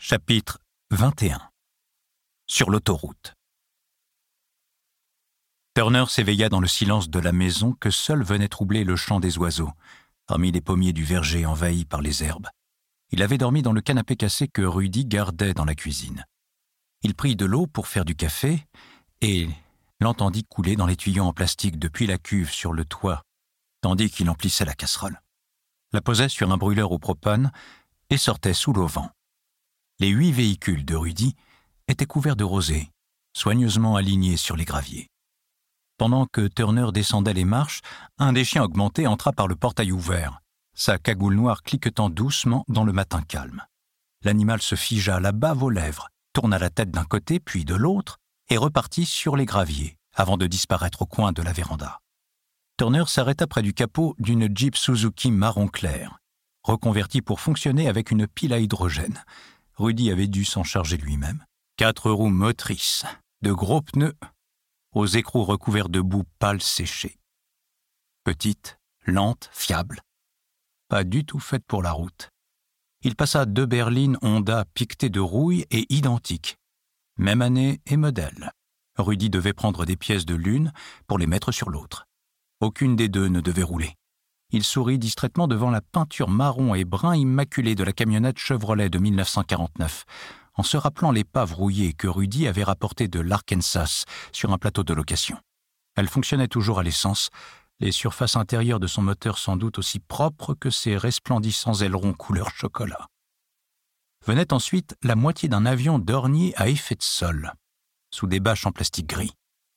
Chapitre 21. Sur l'autoroute. Turner s'éveilla dans le silence de la maison que seul venait troubler le chant des oiseaux, parmi les pommiers du verger envahis par les herbes. Il avait dormi dans le canapé cassé que Rudy gardait dans la cuisine. Il prit de l'eau pour faire du café et l'entendit couler dans les tuyaux en plastique depuis la cuve sur le toit, tandis qu'il emplissait la casserole. La posait sur un brûleur au propane et sortait sous l'auvent. Les 8 véhicules de Rudy étaient couverts de rosée, soigneusement alignés sur les graviers. Pendant que Turner descendait les marches, un des chiens augmentés entra par le portail ouvert, sa cagoule noire cliquetant doucement dans le matin calme. L'animal se figea, la bave aux lèvres, tourna la tête d'un côté puis de l'autre et repartit sur les graviers avant de disparaître au coin de la véranda. Turner s'arrêta près du capot d'une Jeep Suzuki marron clair, reconvertie pour fonctionner avec une pile à hydrogène. Rudy avait dû s'en charger lui-même. 4 roues motrices, de gros pneus, aux écrous recouverts de boue pâle séchée. Petite, lente, fiable, pas du tout faite pour la route. Il passa 2 berlines Honda piquetées de rouille et identiques. Même année et modèle. Rudy devait prendre des pièces de l'une pour les mettre sur l'autre. Aucune des deux ne devait rouler. Il sourit distraitement devant la peinture marron et brun immaculée de la camionnette Chevrolet de 1949, en se rappelant l'épave rouillée que Rudy avait rapportée de l'Arkansas sur un plateau de location. Elle fonctionnait toujours à l'essence, les surfaces intérieures de son moteur sans doute aussi propres que ses resplendissants ailerons couleur chocolat. Venait ensuite la moitié d'un avion d'ornier à effet de sol, sous des bâches en plastique gris,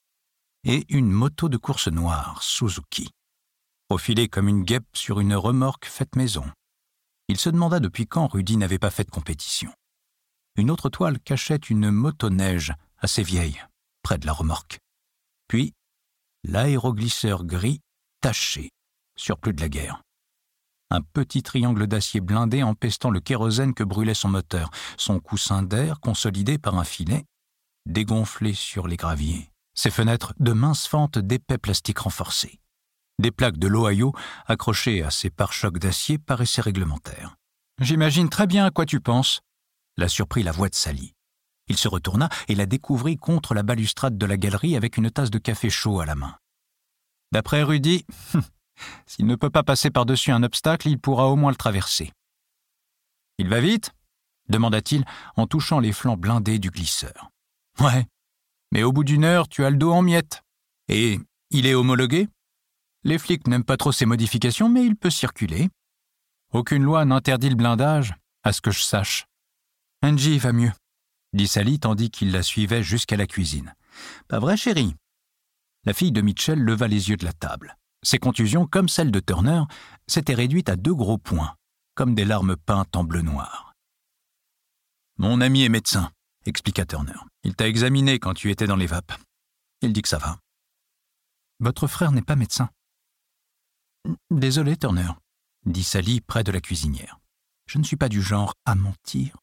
et une moto de course noire, Suzuki, profilée comme une guêpe sur une remorque faite maison. Il se demanda depuis quand Rudy n'avait pas fait de compétition. Une autre toile cachait une motoneige assez vieille, près de la remorque. Puis, l'aéroglisseur gris taché, surplus de la guerre. Un petit triangle d'acier blindé empestant le kérosène que brûlait son moteur, son coussin d'air consolidé par un filet, dégonflé sur les graviers, ses fenêtres de minces fentes d'épais plastique renforcés. Des plaques de l'Ohio accrochées à ses pare-chocs d'acier paraissaient réglementaires. « J'imagine très bien à quoi tu penses », la surprit la voix de Sally. Il se retourna et la découvrit contre la balustrade de la galerie avec une tasse de café chaud à la main. D'après Rudy, s'il ne peut pas passer par-dessus un obstacle, il pourra au moins le traverser. « Il va vite ?» demanda-t-il en touchant les flancs blindés du glisseur. « Ouais, mais au bout d'1 heure, tu as le dos en miettes. Et il est homologué ? Les flics n'aiment pas trop ces modifications, mais il peut circuler. Aucune loi n'interdit le blindage, à ce que je sache. Angie va mieux, dit Sally tandis qu'il la suivait jusqu'à la cuisine. Pas vrai, chérie ? La fille de Mitchell leva les yeux de la table. Ses contusions, comme celles de Turner, s'étaient réduites à 2 gros points, comme des larmes peintes en bleu noir. Mon ami est médecin, expliqua Turner. Il t'a examiné quand tu étais dans les vapes. Il dit que ça va. Votre frère n'est pas médecin. Désolé, Turner, dit Sally près de la cuisinière. Je ne suis pas du genre à mentir.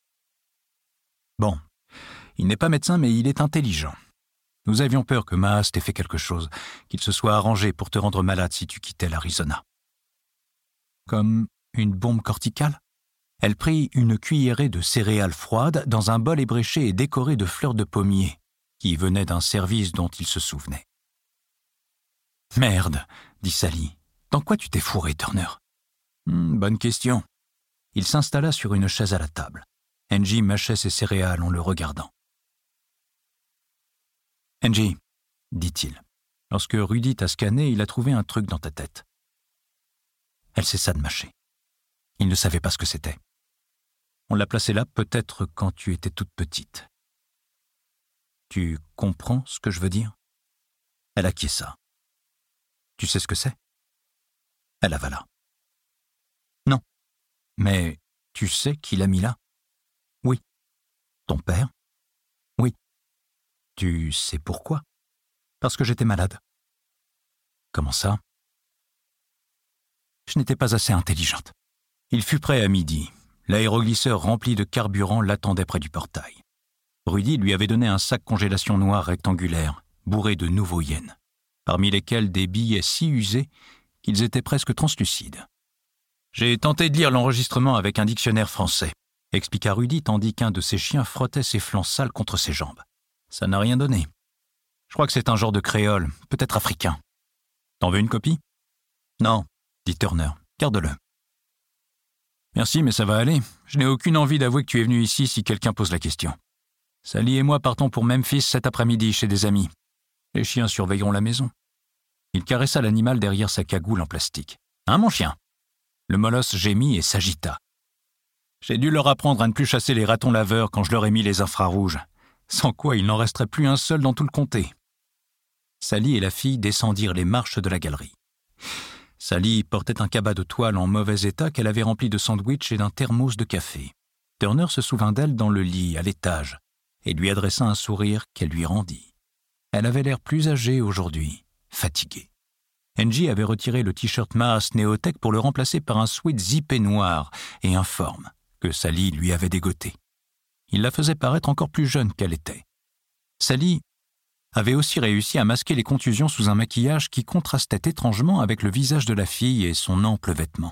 Bon, il n'est pas médecin, mais il est intelligent. Nous avions peur que Maas t'ait fait quelque chose, qu'il se soit arrangé pour te rendre malade si tu quittais l'Arizona. Comme une bombe corticale ? Elle prit une cuillerée de céréales froides dans un bol ébréché et décoré de fleurs de pommier, qui venait d'un service dont il se souvenait. « Merde, dit Sally. Dans quoi tu t'es fourré, Turner ? Bonne question. Il s'installa sur une chaise à la table. Angie mâchait ses céréales en le regardant. Angie, dit-il. Lorsque Rudy t'a scanné, il a trouvé un truc dans ta tête. Elle cessa de mâcher. Il ne savait pas ce que c'était. On l'a placé là peut-être quand tu étais toute petite. Tu comprends ce que je veux dire ? Elle acquiesça. Tu sais ce que c'est ? Elle avala. Non. Mais tu sais qui l'a mis là ? Oui. Ton père ? Oui. Tu sais pourquoi ? Parce que j'étais malade. Comment ça ? Je n'étais pas assez intelligente. Il fut prêt à midi. L'aéroglisseur rempli de carburant l'attendait près du portail. Rudy lui avait donné un sac congélation noir rectangulaire, bourré de nouveaux yens, parmi lesquels des billets si usés qu'ils étaient presque translucides. J'ai tenté de lire l'enregistrement avec un dictionnaire français, expliqua Rudy tandis qu'un de ses chiens frottait ses flancs sales contre ses jambes. Ça n'a rien donné. Je crois que c'est un genre de créole, peut-être africain. T'en veux une copie? Non, dit Turner. Garde-le. Merci, mais ça va aller. Je n'ai aucune envie d'avouer que tu es venu ici si quelqu'un pose la question. Sally et moi partons pour Memphis cet après-midi chez des amis. Les chiens surveilleront la maison. Il caressa l'animal derrière sa cagoule en plastique. Hein, mon chien? Le molosse gémit et s'agita. J'ai dû leur apprendre à ne plus chasser les ratons laveurs quand je leur ai mis les infrarouges, sans quoi il n'en resterait plus un seul dans tout le comté. Sally et la fille descendirent les marches de la galerie. Sally portait un cabas de toile en mauvais état qu'elle avait rempli de sandwichs et d'un thermos de café. Turner se souvint d'elle dans le lit, à l'étage, et lui adressa un sourire qu'elle lui rendit. Elle avait l'air plus âgée aujourd'hui, fatiguée. Angie avait retiré le t-shirt Mars Néotech pour le remplacer par un sweat zippé noir et informe que Sally lui avait dégoté. Il la faisait paraître encore plus jeune qu'elle était. Sally avait aussi réussi à masquer les contusions sous un maquillage qui contrastait étrangement avec le visage de la fille et son ample vêtement.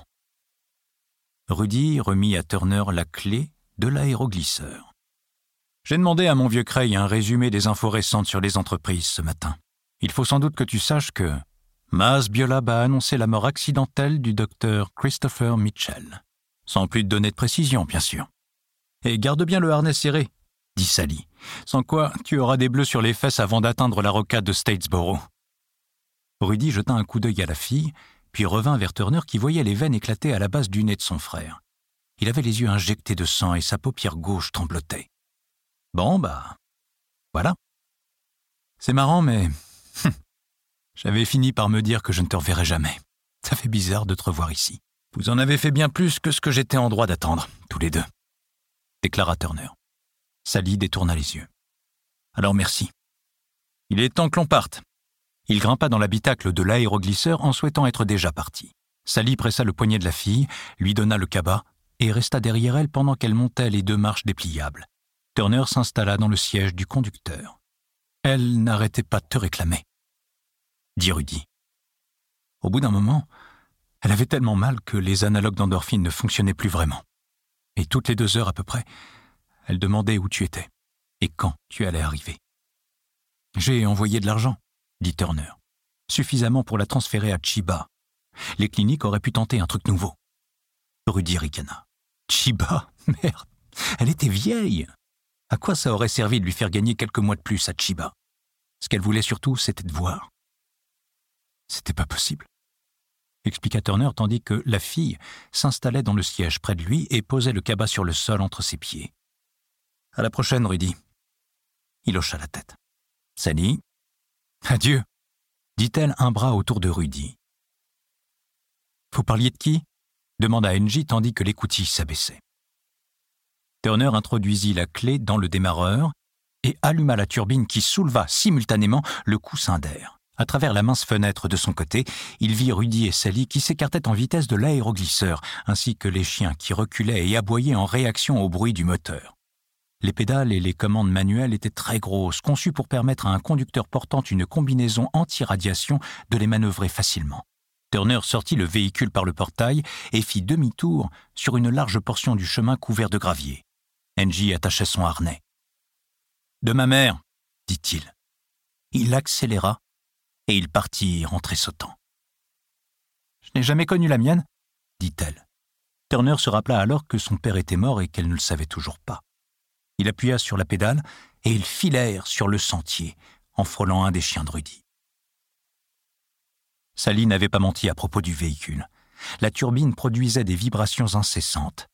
Rudy remit à Turner la clé de l'aéroglisseur. J'ai demandé à mon vieux Cray un résumé des infos récentes sur les entreprises ce matin. Il faut sans doute que tu saches que Maz Biolab a annoncé la mort accidentelle du docteur Christopher Mitchell. Sans plus de données de précision, bien sûr. Et garde bien le harnais serré, dit Sally, sans quoi tu auras des bleus sur les fesses avant d'atteindre la rocade de Statesboro. Rudy jeta un coup d'œil à la fille, puis revint vers Turner qui voyait les veines éclater à la base du nez de son frère. Il avait les yeux injectés de sang et sa paupière gauche tremblotait. Bon, voilà. C'est marrant, mais j'avais fini par me dire que je ne te reverrais jamais. Ça fait bizarre de te revoir ici. Vous en avez fait bien plus que ce que j'étais en droit d'attendre, tous les deux, déclara Turner. Sally détourna les yeux. Alors merci. Il est temps que l'on parte. Il grimpa dans l'habitacle de l'aéroglisseur en souhaitant être déjà parti. Sally pressa le poignet de la fille, lui donna le cabas et resta derrière elle pendant qu'elle montait les 2 marches dépliables. Turner s'installa dans le siège du conducteur. Elle n'arrêtait pas de te réclamer, dit Rudy. Au bout d'un moment, elle avait tellement mal que les analogues d'endorphine ne fonctionnaient plus vraiment. Et toutes les 2 heures à peu près, elle demandait où tu étais et quand tu allais arriver. J'ai envoyé de l'argent, dit Turner. Suffisamment pour la transférer à Chiba. Les cliniques auraient pu tenter un truc nouveau. Rudy ricana. Chiba, merde, elle était vieille. À quoi ça aurait servi de lui faire gagner quelques mois de plus à Chiba? Ce qu'elle voulait surtout, c'était de voir. C'était pas possible, expliqua Turner tandis que la fille s'installait dans le siège près de lui et posait le cabas sur le sol entre ses pieds. À la prochaine, Rudy. Il hocha la tête. Sally. Adieu, dit-elle un bras autour de Rudy. Vous parliez de qui? Demanda Angie tandis que l'écoutille s'abaissait. Turner introduisit la clé dans le démarreur et alluma la turbine qui souleva simultanément le coussin d'air. À travers la mince fenêtre de son côté, il vit Rudy et Sally qui s'écartaient en vitesse de l'aéroglisseur, ainsi que les chiens qui reculaient et aboyaient en réaction au bruit du moteur. Les pédales et les commandes manuelles étaient très grosses, conçues pour permettre à un conducteur portant une combinaison anti-radiation de les manœuvrer facilement. Turner sortit le véhicule par le portail et fit demi-tour sur une large portion du chemin couvert de gravier. Angie attachait son harnais. « De ma mère, dit-il. » Il accéléra et ils partirent en tressautant. « Je n'ai jamais connu la mienne, » dit-elle. Turner se rappela alors que son père était mort et qu'elle ne le savait toujours pas. Il appuya sur la pédale et ils filèrent sur le sentier en frôlant un des chiens de Rudy. Sally n'avait pas menti à propos du véhicule. La turbine produisait des vibrations incessantes.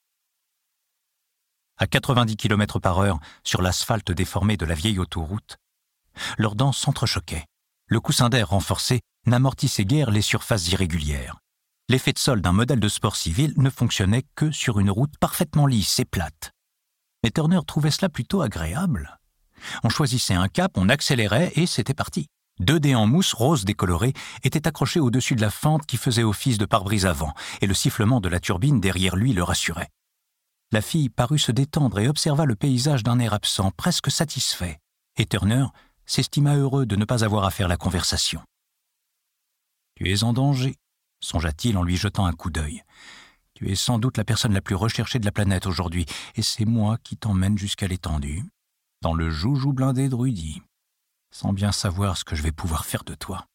À 90 km/h sur l'asphalte déformé de la vieille autoroute, leurs dents s'entrechoquaient. Le coussin d'air renforcé n'amortissait guère les surfaces irrégulières. L'effet de sol d'un modèle de sport civil ne fonctionnait que sur une route parfaitement lisse et plate. Mais Turner trouvait cela plutôt agréable. On choisissait un cap, on accélérait et c'était parti. 2 dés en mousse rose décolorés étaient accrochés au-dessus de la fente qui faisait office de pare-brise avant, et le sifflement de la turbine derrière lui le rassurait. La fille parut se détendre et observa le paysage d'un air absent, presque satisfait, et Turner s'estima heureux de ne pas avoir à faire la conversation. « Tu es en danger, songea-t-il en lui jetant un coup d'œil. Tu es sans doute la personne la plus recherchée de la planète aujourd'hui, et c'est moi qui t'emmène jusqu'à l'étendue, dans le joujou blindé de Rudy, sans bien savoir ce que je vais pouvoir faire de toi.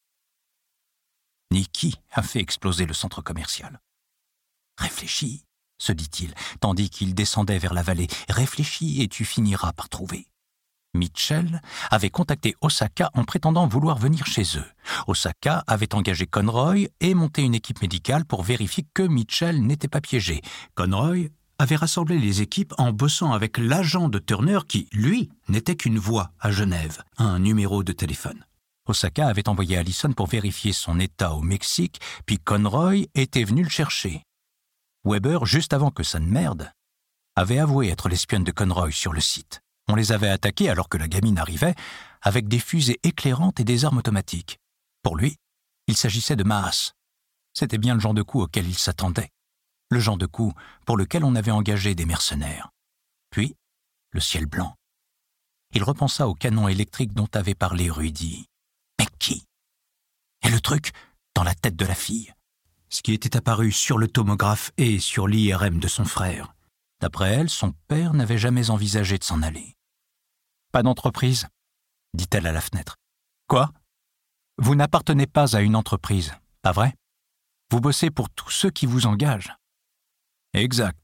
Ni qui a fait exploser le centre commercial. Réfléchis, se dit-il, tandis qu'il descendait vers la vallée. Réfléchis et tu finiras par trouver. Mitchell avait contacté Osaka en prétendant vouloir venir chez eux. Osaka avait engagé Conroy et monté une équipe médicale pour vérifier que Mitchell n'était pas piégé. Conroy avait rassemblé les équipes en bossant avec l'agent de Turner qui, lui, n'était qu'une voix à Genève, un numéro de téléphone. Osaka avait envoyé Allison pour vérifier son état au Mexique, puis Conroy était venu le chercher. Weber, juste avant que ça ne merde, avait avoué être l'espionne de Conroy sur le site. On les avait attaqués alors que la gamine arrivait, avec des fusées éclairantes et des armes automatiques. Pour lui, il s'agissait de Maas. C'était bien le genre de coup auquel il s'attendait. Le genre de coup pour lequel on avait engagé des mercenaires. Puis, le ciel blanc. Il repensa au canon électrique dont avait parlé Rudy. Mais qui? Et le truc dans la tête de la fille. Ce qui était apparu sur le tomographe et sur l'IRM de son frère. D'après elle, son père n'avait jamais envisagé de s'en aller. « Pas d'entreprise ?» dit-elle à la fenêtre. « Quoi ? Vous n'appartenez pas à une entreprise, pas vrai ? Vous bossez pour tous ceux qui vous engagent. »« Exact. »«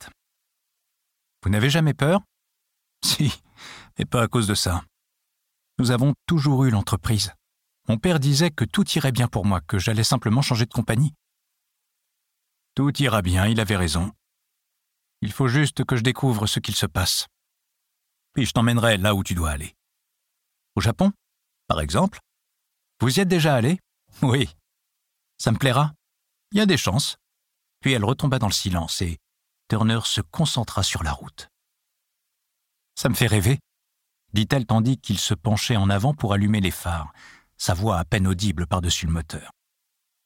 Vous n'avez jamais peur ? » ?»« Si, mais pas à cause de ça. Nous avons toujours eu l'entreprise. Mon père disait que tout irait bien pour moi, que j'allais simplement changer de compagnie. »« Tout ira bien, il avait raison. Il faut juste que je découvre ce qu'il se passe. Puis je t'emmènerai là où tu dois aller. Au Japon, par exemple. Vous y êtes déjà allé ? Oui. Ça me plaira ? Il y a des chances. Puis elle retomba dans le silence et Turner se concentra sur la route. Ça me fait rêver, dit-elle tandis qu'il se penchait en avant pour allumer les phares, sa voix à peine audible par-dessus le moteur. Quoi ?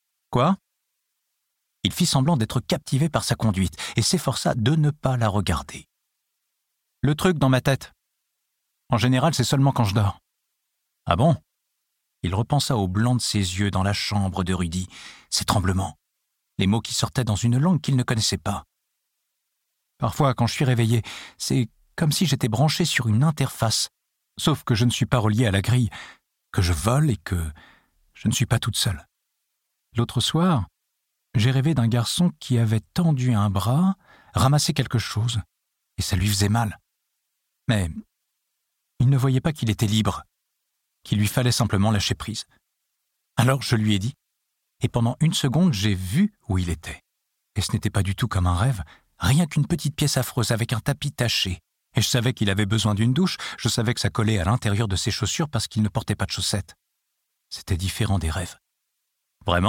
Il fit semblant d'être captivé par sa conduite et s'efforça de ne pas la regarder. Le truc dans ma tête. En général, c'est seulement quand je dors. Ah bon ? Il repensa au blanc de ses yeux dans la chambre de Rudy, ses tremblements, les mots qui sortaient dans une langue qu'il ne connaissait pas. Parfois, quand je suis réveillé, c'est comme si j'étais branché sur une interface, sauf que je ne suis pas relié à la grille, que je vole et que je ne suis pas toute seule. L'autre soir, j'ai rêvé d'un garçon qui avait tendu un bras, ramassé quelque chose, et ça lui faisait mal. Mais il ne voyait pas qu'il était libre, qu'il lui fallait simplement lâcher prise. Alors je lui ai dit, et pendant une seconde, j'ai vu où il était. Et ce n'était pas du tout comme un rêve, rien qu'une petite pièce affreuse avec un tapis taché. Et je savais qu'il avait besoin d'une douche, je savais que ça collait à l'intérieur de ses chaussures parce qu'il ne portait pas de chaussettes. C'était différent des rêves. Vraiment ?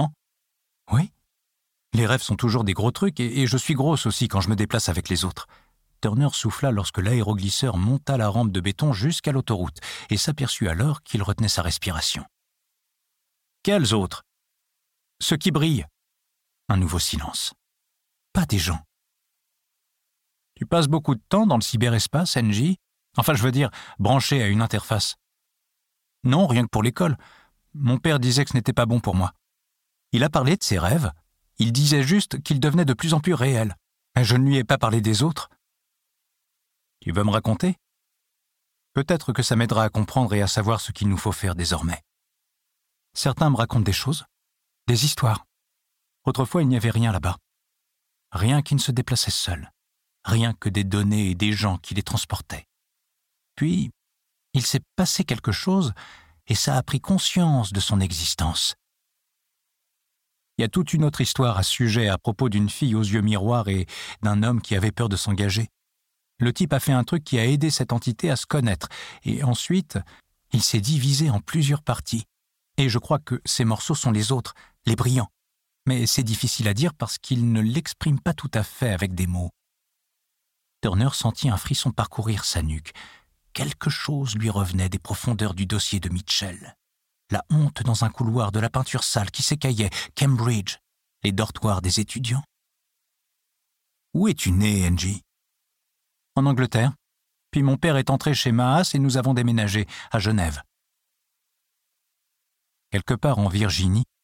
Oui. Les rêves sont toujours des gros trucs et je suis grosse aussi quand je me déplace avec les autres. Turner souffla lorsque l'aéroglisseur monta la rampe de béton jusqu'à l'autoroute et s'aperçut alors qu'il retenait sa respiration. Quels autres ? Ceux qui brillent. Un nouveau silence. Pas des gens. Tu passes beaucoup de temps dans le cyberespace, NJ ? Enfin, je veux dire, branché à une interface. Non, rien que pour l'école. Mon père disait que ce n'était pas bon pour moi. Il a parlé de ses rêves. Il disait juste qu'ils devenaient de plus en plus réels. Je ne lui ai pas parlé des autres. Tu veux me raconter ? Peut-être que ça m'aidera à comprendre et à savoir ce qu'il nous faut faire désormais. Certains me racontent des choses, des histoires. Autrefois, il n'y avait rien là-bas. Rien qui ne se déplaçait seul. Rien que des données et des gens qui les transportaient. Puis, il s'est passé quelque chose et ça a pris conscience de son existence. Il y a toute une autre histoire à ce sujet à propos d'une fille aux yeux miroirs et d'un homme qui avait peur de s'engager. Le type a fait un truc qui a aidé cette entité à se connaître, et ensuite, il s'est divisé en plusieurs parties. Et je crois que ces morceaux sont les autres, les brillants. Mais c'est difficile à dire parce qu'il ne l'exprime pas tout à fait avec des mots. Turner sentit un frisson parcourir sa nuque. Quelque chose lui revenait des profondeurs du dossier de Mitchell. La honte dans un couloir de la peinture sale qui s'écaillait, Cambridge, les dortoirs des étudiants. Où es-tu né, Angie ? En Angleterre. Puis mon père est entré chez Maas et nous avons déménagé à Genève. Quelque part en Virginie,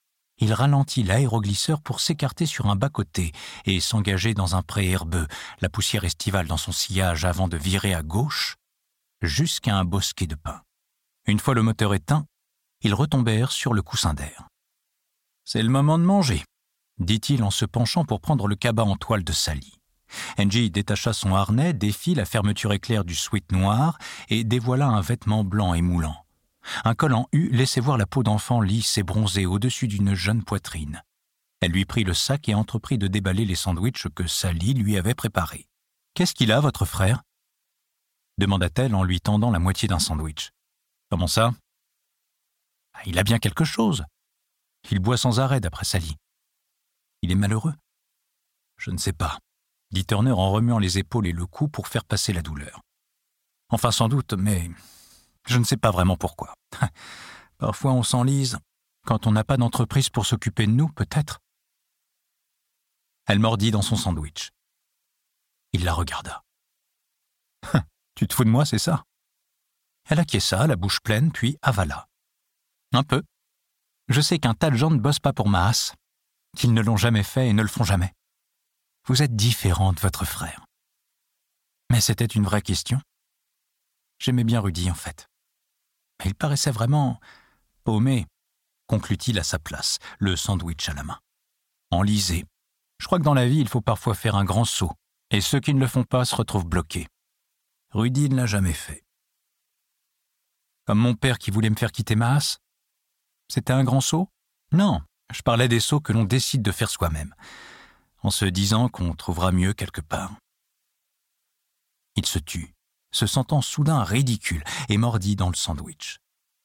il ralentit l'aéroglisseur pour s'écarter sur un bas-côté et s'engager dans un pré herbeux, la poussière estivale dans son sillage avant de virer à gauche jusqu'à un bosquet de pins. Une fois le moteur éteint, ils retombèrent sur le coussin d'air. « C'est le moment de manger », dit-il en se penchant pour prendre le cabas en toile de Sally. Angie détacha son harnais, défit la fermeture éclair du sweat noir et dévoila un vêtement blanc et moulant. Un col en U laissait voir la peau d'enfant lisse et bronzée au-dessus d'une jeune poitrine. Elle lui prit le sac et entreprit de déballer les sandwichs que Sally lui avait préparés. « Qu'est-ce qu'il a, votre frère ?» demanda-t-elle en lui tendant la moitié d'un sandwich. « Comment ça ?»« Il a bien quelque chose. Il boit sans arrêt, d'après Sally. Il est malheureux ?»« Je ne sais pas, » dit Turner en remuant les épaules et le cou pour faire passer la douleur. « Enfin, sans doute, mais je ne sais pas vraiment pourquoi. Parfois, on s'enlise. Quand on n'a pas d'entreprise pour s'occuper de nous, peut-être. » Elle mordit dans son sandwich. Il la regarda. « Tu te fous de moi, c'est ça ?» Elle acquiesça, la bouche pleine, puis avala. « Un peu. Je sais qu'un tas de gens ne bossent pas pour Maas, qu'ils ne l'ont jamais fait et ne le feront jamais. Vous êtes différent de votre frère. » Mais c'était une vraie question. J'aimais bien Rudy, en fait. Mais il paraissait vraiment paumé, conclut-il à sa place, le sandwich à la main. Enlisé. Je crois que dans la vie, il faut parfois faire un grand saut, et ceux qui ne le font pas se retrouvent bloqués. Rudy ne l'a jamais fait. Comme mon père qui voulait me faire quitter Maas. C'était un grand saut ? Non, je parlais des sauts que l'on décide de faire soi-même, en se disant qu'on trouvera mieux quelque part. Il se tut, se sentant soudain ridicule, et mordit dans le sandwich.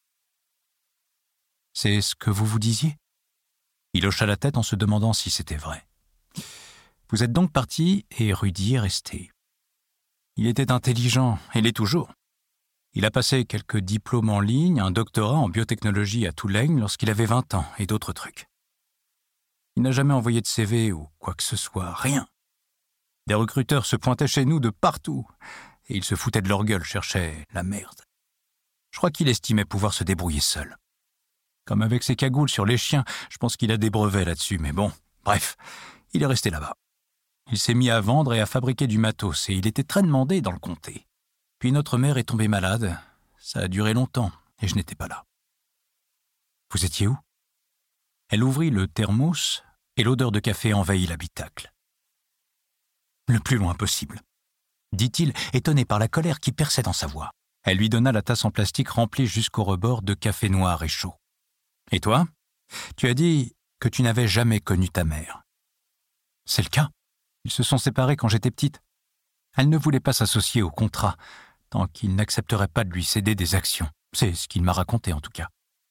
« C'est ce que vous vous disiez ?» Il hocha la tête en se demandant si c'était vrai. « Vous êtes donc parti et Rudy est resté. Il était intelligent, et l'est toujours. Il a passé quelques diplômes en ligne, un doctorat en biotechnologie à Tulane lorsqu'il avait 20 ans, et d'autres trucs. Il n'a jamais envoyé de CV ou quoi que ce soit, rien. Des recruteurs se pointaient chez nous de partout, et il se foutait de leur gueule, cherchait la merde. Je crois qu'il estimait pouvoir se débrouiller seul. Comme avec ses cagoules sur les chiens, je pense qu'il a des brevets là-dessus, mais bon, bref, il est resté là-bas. Il s'est mis à vendre et à fabriquer du matos, et il était très demandé dans le comté. Puis notre mère est tombée malade, ça a duré longtemps, et je n'étais pas là. Vous étiez où ? Elle ouvrit le thermos, et l'odeur de café envahit l'habitacle. Le plus loin possible, dit-il, étonné par la colère qui perçait dans sa voix. Elle lui donna la tasse en plastique remplie jusqu'au rebord de café noir et chaud. « Et toi ? Tu as dit que tu n'avais jamais connu ta mère. »« C'est le cas. Ils se sont séparés quand j'étais petite. Elle ne voulait pas s'associer au contrat, tant qu'il n'accepterait pas de lui céder des actions. C'est ce qu'il m'a raconté en tout cas. »«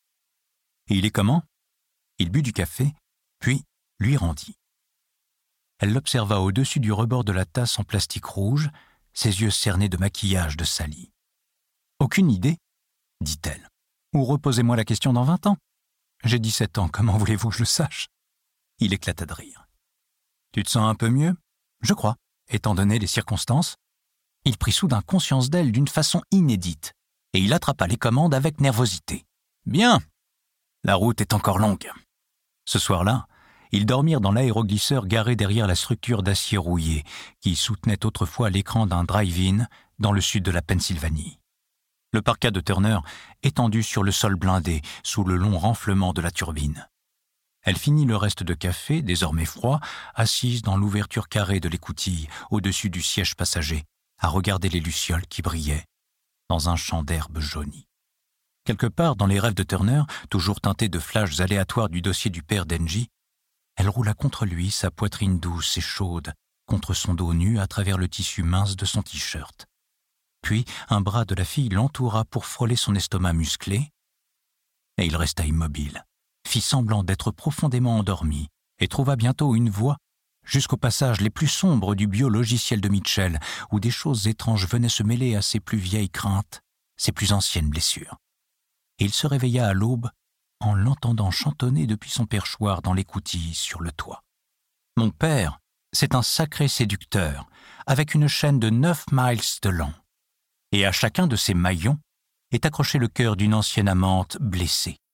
Et il est comment ? » Il but du café, puis lui rendit. Elle l'observa au-dessus du rebord de la tasse en plastique rouge, ses yeux cernés de maquillage de Sally. « Aucune idée, dit-elle. Ou reposez-moi la question dans 20 ans. J'ai 17 ans, comment voulez-vous que je le sache ?» Il éclata de rire. « Tu te sens un peu mieux ? Je crois, étant donné les circonstances. » Il prit soudain conscience d'elle d'une façon inédite, et il attrapa les commandes avec nervosité. « Bien, la route est encore longue. » Ce soir-là, ils dormirent dans l'aéroglisseur garé derrière la structure d'acier rouillé qui soutenait autrefois l'écran d'un drive-in dans le sud de la Pennsylvanie. Le parka de Turner étendu sur le sol blindé sous le long renflement de la turbine. Elle finit le reste de café, désormais froid, assise dans l'ouverture carrée de l'écoutille au-dessus du siège passager, à regarder les lucioles qui brillaient dans un champ d'herbe jaunie. Quelque part dans les rêves de Turner, toujours teintés de flashs aléatoires du dossier du père d'Angie, elle roula contre lui, sa poitrine douce et chaude, contre son dos nu à travers le tissu mince de son t-shirt. Puis, un bras de la fille l'entoura pour frôler son estomac musclé, et il resta immobile, fit semblant d'être profondément endormi, et trouva bientôt une voie jusqu'aux passages les plus sombres du bio-logiciel de Mitchell, où des choses étranges venaient se mêler à ses plus vieilles craintes, ses plus anciennes blessures. Et il se réveilla à l'aube en l'entendant chantonner depuis son perchoir dans l'écoutille sur le toit. « Mon père, c'est un sacré séducteur, avec une chaîne de 9 miles de long. Et à chacun de ces maillons est accroché le cœur d'une ancienne amante blessée.